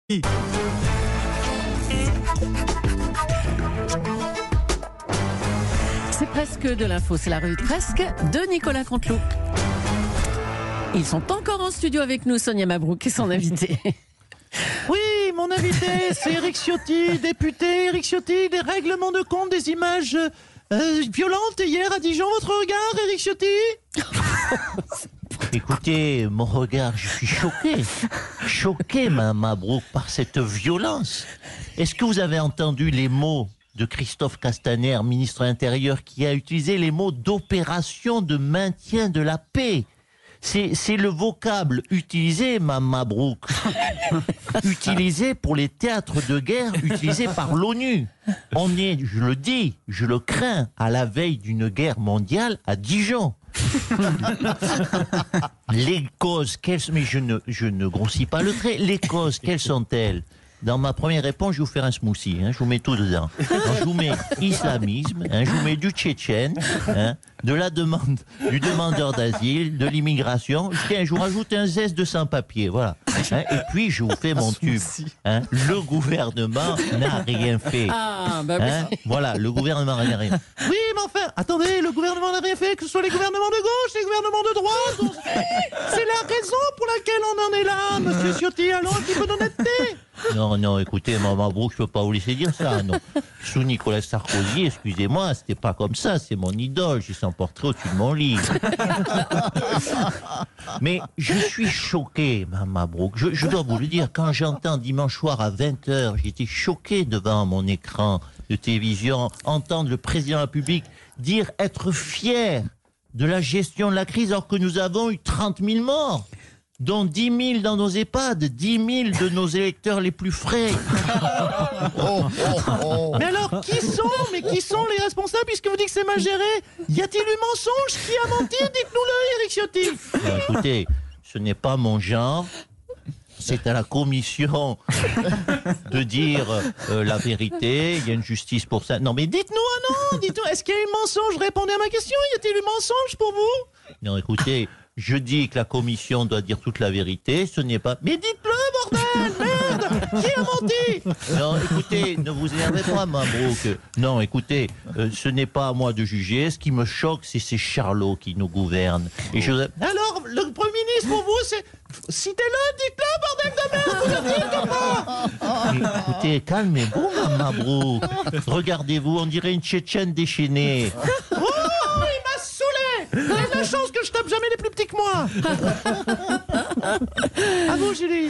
C'est presque de l'info, c'est la revue de presque de Nicolas Canteloup. Ils sont encore en studio avec nous, Sonia Mabrouk et son invité. Oui, mon invité, c'est Éric Ciotti, député Éric Ciotti, des règlements de compte, des images violentes hier à Dijon. Votre regard, Éric Ciotti? Écoutez, mon regard, je suis choqué, Mabrouk, par cette violence. Est-ce que vous avez entendu les mots de Christophe Castaner, ministre de l'Intérieur, qui a utilisé les mots d'opération de maintien de la paix? C'est le vocable utilisé, Mabrouk, utilisé pour les théâtres de guerre, utilisé par l'ONU. On est, je le dis, je le crains, à la veille d'une guerre mondiale à Dijon. Les causes, mais je ne grossis pas le trait. Les causes, quelles sont-elles? Dans ma première réponse, je vais vous faire un smoothie. Je vous mets tout dedans. Je vous mets islamisme, je vous mets du tchétchène, de la demande, du demandeur d'asile, de l'immigration. Tiens, je vous rajoute un zeste de sans-papier. Voilà. Et puis, je vous fais mon tube. Le gouvernement n'a rien fait. Voilà, le gouvernement n'a rien fait. Oui, mais enfin, attendez, le gouvernement n'a rien fait, que ce soit les gouvernements de gauche, les gouvernements de droite. C'est la raison pour laquelle on en est là, monsieur Ciotti. Alors, un petit peu d'honnêteté. Non, écoutez, Mabrouk, je peux pas vous laisser dire ça, non. Sous Nicolas Sarkozy, excusez-moi, c'était pas comme ça, c'est mon idole, j'ai son portrait au-dessus de mon lit. Mais je suis choqué, Mabrouk, je dois vous le dire, quand j'entends dimanche soir à 20h, j'étais choqué devant mon écran de télévision, entendre le président de la République dire être fier de la gestion de la crise alors que nous avons eu 30 000 morts. Dont 10 000 dans nos EHPAD, 10 000 de nos électeurs les plus frais. Mais alors, qui sont les responsables puisque vous dites que c'est mal géré? Y a-t-il eu mensonge? Qui a menti? Dites-nous-le, Éric Ciotti. Écoutez, ce n'est pas mon genre. C'est à la commission de dire la vérité. Il y a une justice pour ça. Non, mais dites-nous, dites-nous, est-ce qu'il y a eu mensonge? Répondez à ma question. Y a-t-il eu mensonge pour vous? Non, écoutez, je dis que la commission doit dire toute la vérité. Ce n'est pas... Mais dites-le, bordel! Merde! Qui a menti? Non, écoutez, ne vous énervez pas, Mabrouk. Non, écoutez, ce n'est pas à moi de juger. Ce qui me choque, c'est ces charlots qui nous gouvernent. Et Alors, le Premier ministre, pour vous, c'est... Citez-le, dites-le, bordel de merde! Vous êtes ou pas? Mais écoutez, calmez-vous, Mabrouk. Regardez-vous, on dirait une Tchétchène déchaînée. Oh, il m'a saoulé! Vous avez de la chance que je tape jamais les plus petits que moi! À vous, Julie!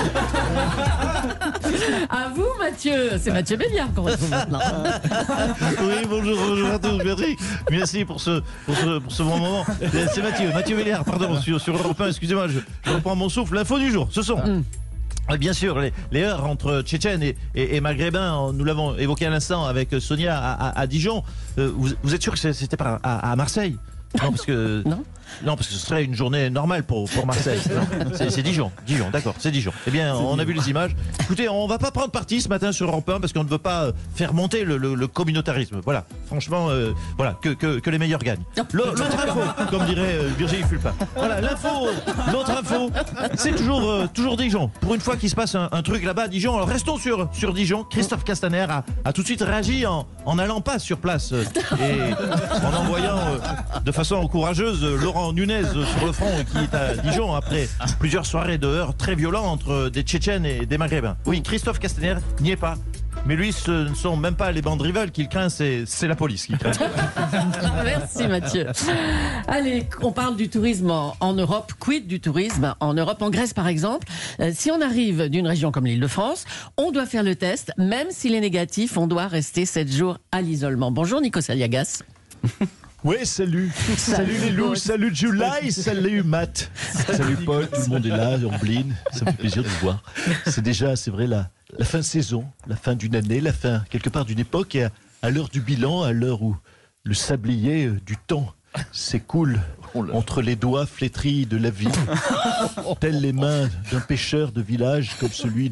À vous, Mathieu. C'est Mathieu Béliard qu'on retrouve maintenant. Oui, bonjour à tous, Patrick. Merci pour ce bon moment. C'est Mathieu Béliard, pardon, sur Europe 1, excusez-moi, je reprends mon souffle. L'info du jour, ce sont... Bien sûr, les heurts entre Tchétchènes et Maghrébins, nous l'avons évoqué à l'instant avec Sonia à Dijon. Vous êtes sûr que c'était pas à Marseille? Non, parce que... Non, parce que ce serait une journée normale pour Marseille. C'est Dijon, d'accord, c'est Dijon. Eh bien, on a vu les images. Écoutez, on va pas prendre parti ce matin sur Europe 1 parce qu'on ne veut pas faire monter le communautarisme. Voilà, franchement, voilà, que les meilleurs gagnent. L'autre info, comme dirait Virginie Fulpin. Voilà, l'autre info, c'est toujours Dijon. Pour une fois qu'il se passe un truc là-bas à Dijon, alors restons sur Dijon. Christophe Castaner a tout de suite réagi en allant pas sur place et en envoyant de façon courageuse Laurent Nunez sur le front qui est à Dijon après plusieurs soirées de heurts très violents entre des Tchétchènes et des Maghrébins. Oui, Christophe Castaner n'y est pas. Mais lui, ce ne sont même pas les bandes rivales qu'il craint, c'est la police qu'il craint. Merci Mathieu. Allez, on parle du tourisme en Europe. Quid du tourisme en Europe? En Grèce, par exemple, si on arrive d'une région comme l'Île-de-France, on doit faire le test. Même s'il est négatif, on doit rester 7 jours à l'isolement. Bonjour Nikos Aliagas. Oui, salut les loups, salut July, salut Matt, salut Paul, tout le monde est là, on bline, ça me fait plaisir de vous voir. C'est vrai, la fin de saison, la fin d'une année, la fin quelque part d'une époque, et à l'heure du bilan, à l'heure où le sablier du temps s'écoule entre les doigts flétris de la vie, telles les mains d'un pêcheur de village comme celui de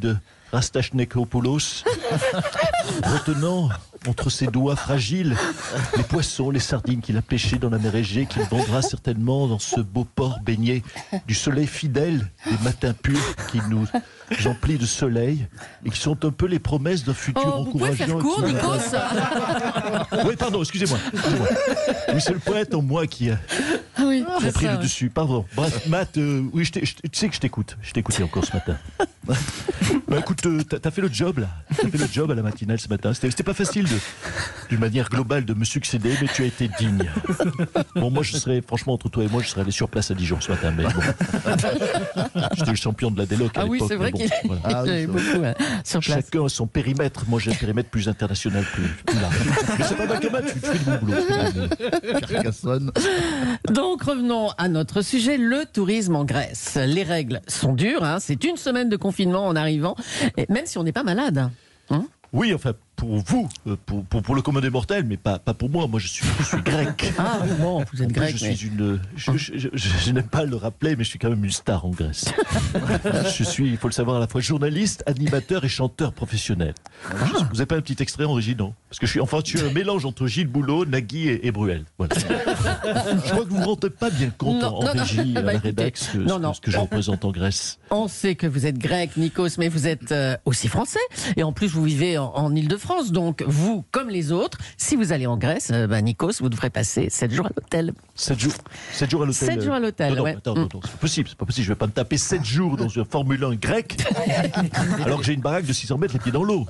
Rastachnikopoulos, retenant entre ses doigts fragiles les poissons, les sardines qu'il a pêchés dans la mer Égée, qu'il vendra certainement dans ce beau port baigné du soleil fidèle, des matins purs qui nous emplit de soleil et qui sont un peu les promesses d'un futur Vous pouvez faire encourageant. court, Nikos. Oui, pardon, excusez-moi. Oui, c'est le poète en moi qui a Oui, c'est pris ça, le ouais. dessus. Pardon. Bref, Matt, oui, tu sais que je t'écoute. Je t'ai écouté encore ce matin. Bah, écoute, t'as fait le job là. T'as fait le job à la matinale ce matin. C'était pas facile d'une manière globale de me succéder, mais tu as été digne. Bon, moi, je serais, franchement, entre toi et moi, je serais allé sur place à Dijon ce matin. Mais bon. J'étais le champion de la déloc à Ah oui, l'époque. c'est vrai mais qu'il bon, voilà. y avait beaucoup sur place. Chacun a son périmètre. Moi, j'ai un périmètre plus international, plus large. Mais c'est pas mal quand même, tu fais du bon boulot. Carcassonne. Donc revenons à notre sujet, le tourisme en Grèce. Les règles sont dures, hein, c'est une semaine de confinement en arrivant, et même si on n'est pas malade. Hein. Oui, enfin, pour vous, pour le commun des mortels, mais pas pour moi. Moi, je suis grec. Ah oui, bon, vous êtes En plus, grec. je mais- suis je n'aime pas le rappeler, mais je suis quand même une star en Grèce. Je suis, il faut le savoir, à la fois journaliste, animateur et chanteur professionnel. Vous n'avez pas un petit extrait en régie, non? Parce que je suis un mélange entre Gilles Boulot, Nagui et Bruel. Voilà. Je crois que vous ne vous rendez pas bien compte Non, en non, non. régie, Bah, à la écoutez, rédax, non. ce que je représente en Grèce. On sait que vous êtes grec, Nikos, mais vous êtes aussi français. Et en plus, vous vivez en Île-de-France. Donc, vous, comme les autres, si vous allez en Grèce, Nikos, vous devrez passer 7 jours à l'hôtel. 7 jours. 7 jours à l'hôtel. 7 jours à l'hôtel, Non, ouais. attends, c'est pas possible. C'est pas possible. Je vais pas me taper 7 jours dans un Formule 1 grec alors que j'ai une baraque de 600 mètres les pieds dans l'eau.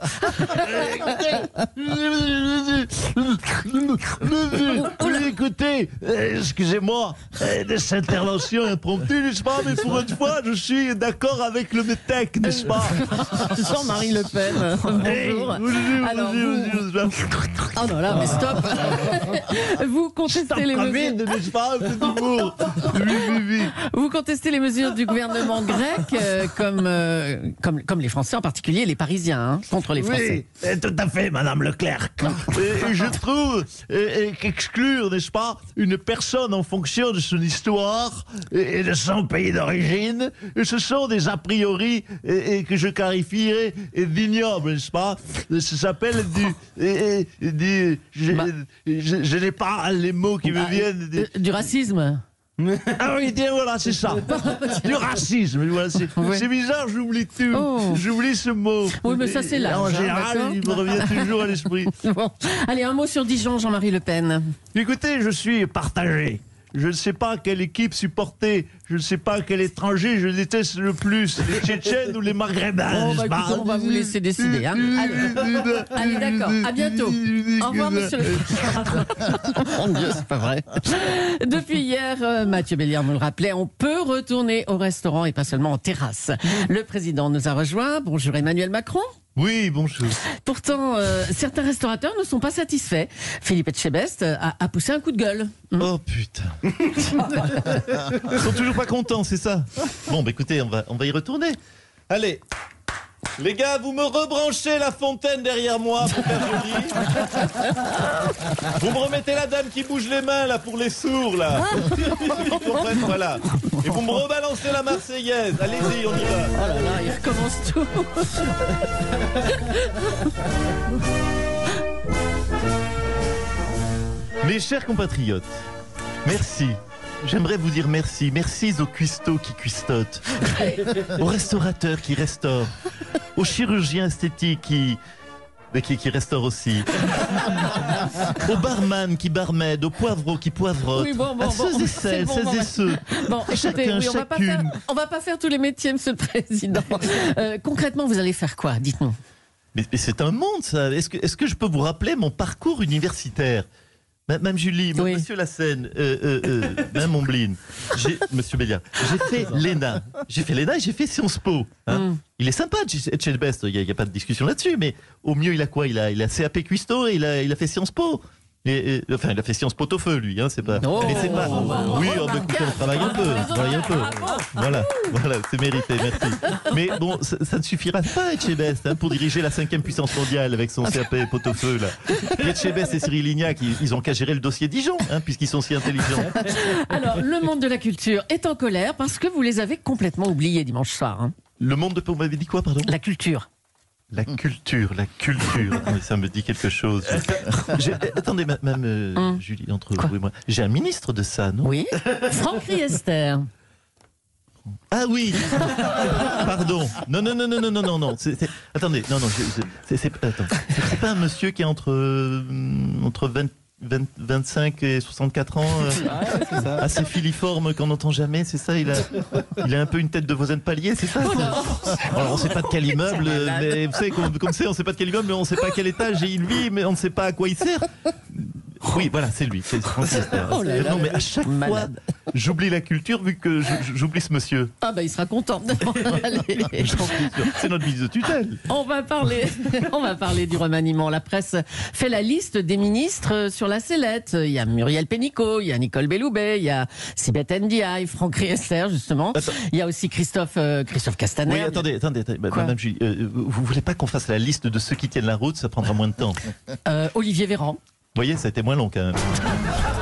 Écoutez, excusez-moi de cette intervention impromptue, n'est-ce pas? Mais pour une fois, je suis d'accord avec le métèque, n'est-ce pas? Jean-Marie Le Pen, bonjour. Alors, oh non, là, mais stop. Vous contestez les mesures. n'est-ce pas? Un peu d'humour. Vous contestez les mesures du gouvernement grec, comme les Français, en particulier les Parisiens, hein, contre les Français. Oui, tout à fait, Madame Leclerc. Et je trouve qu'exclure, n'est-ce pas, une personne en fonction de son histoire et de son pays d'origine, ce sont des a priori que je qualifierais d'ignobles, n'est-ce pas? Ça s'appelle je n'ai pas les mots qui me viennent. Du racisme. Ah oui, tiens, voilà, c'est ça. Du racisme. Voilà, c'est bizarre, j'oublie tout. Oh. J'oublie ce mot. Oui, mais ça, c'est l'âge, En hein, général, d'accord. il me revient toujours à l'esprit. Bon. Allez, un mot sur Dijon, Jean-Marie Le Pen. Écoutez, je suis partagé. Je ne sais pas quelle équipe supporter. Je ne sais pas quel étranger je déteste le plus, les Tchétchènes ou les Maghrébins. Bon, bah, n'est-ce pas écoutez, on va vous laisser décider. Hein. Allez, d'accord. À bientôt. Au revoir, monsieur le... Mon Dieu, c'est pas vrai. Depuis hier, Mathieu Béliard nous le rappelait, on peut retourner au restaurant et pas seulement en terrasse. Le président nous a rejoints. Bonjour Emmanuel Macron. Oui, bonjour. Pourtant, certains restaurateurs ne sont pas satisfaits. Philippe Etchebest a poussé un coup de gueule. Oh putain. Ils sont toujours pas contents, c'est ça? Bon, bah écoutez, on va y retourner. Allez. Les gars, vous me rebranchez la fontaine derrière moi pour faire joli. Vous me remettez la dame qui bouge les mains là pour les sourds là. Ils comprennent, voilà. Et vous me rebalancez la Marseillaise. Allez-y, on y va. Oh là là, il recommence tout. Mes chers compatriotes, merci. J'aimerais vous dire merci. Merci aux cuistots qui cuistotent, aux restaurateurs qui restaurent, aux chirurgiens esthétiques qui restaurent aussi, aux barman qui barmèdent, aux poivreaux qui poivrotent, Oui, bon, à ceux et c'est celles, bon, celles bon, et bah. ceux. Bon, écoutez, Chacun, oui, chacune. on va pas faire tous les métiers, monsieur le président. Concrètement, vous allez faire quoi? Dites-nous. Mais c'est un monde, ça. Est-ce que je peux vous rappeler mon parcours universitaire? Mme Julie, Oui. Monsieur Lassène, Mme Mombline, Monsieur Béliard, j'ai fait l'ENA. J'ai fait l'ENA et j'ai fait Sciences Po. Hein. Il est sympa, Etchebest, il n'y a pas de discussion là-dessus, mais au mieux, il a quoi? Il a CAP Cuisto et il a fait Sciences Po. Enfin, il a fait Sciences Po au feu, lui, hein, c'est pas. Oh. Mais c'est pas. Oui, oh, bah, écoutez, on travaille un peu. Voilà, c'est mérité, merci. Mais bon, ça ne suffira pas, Etchebest, hein, pour diriger la 5e puissance mondiale avec son CAP pot au feu, là. Etchebest et Cyril Lignac, ils ont qu'à gérer le dossier Dijon, hein, puisqu'ils sont si intelligents. Alors, le monde de la culture est en colère parce que vous les avez complètement oubliés dimanche soir. Hein. Le monde de. Vous m'avez dit quoi, pardon? La culture. La culture. Attendez, ça me dit quelque chose. Attendez, même Julie, entre vous et moi, j'ai un ministre de ça, non? Oui. Franck Riester. Ah oui. Pardon. Non. Attendez, non. C'est pas un monsieur qui est entre 25 et 64 ans, assez filiforme qu'on n'entend jamais, c'est ça, il a un peu une tête de voisin de palier, c'est ça? Alors on sait pas de quel immeuble, mais vous savez, comme c'est, on sait pas de quel immeuble, mais on sait pas à quel étage il vit, mais on ne sait pas à quoi il sert. Oui, voilà, c'est lui, c'est Franck Riester. Non, mais à chaque fois, j'oublie la culture vu que j'oublie ce monsieur. Ah bah il sera content. Allez. C'est notre ministre de tutelle. On va parler du remaniement. La presse fait la liste des ministres sur la sellette. Il y a Muriel Pénicaud, il y a Nicole Belloubet, il y a Sibeth Ndiaye, Franck Riester justement. Attends. Il y a aussi Christophe Castaner. Oui, attendez, Madame Julie, vous voulez pas qu'on fasse la liste de ceux qui tiennent la route? Ça prendra moins de temps. Olivier Véran. Vous voyez, ça a été moins long quand même.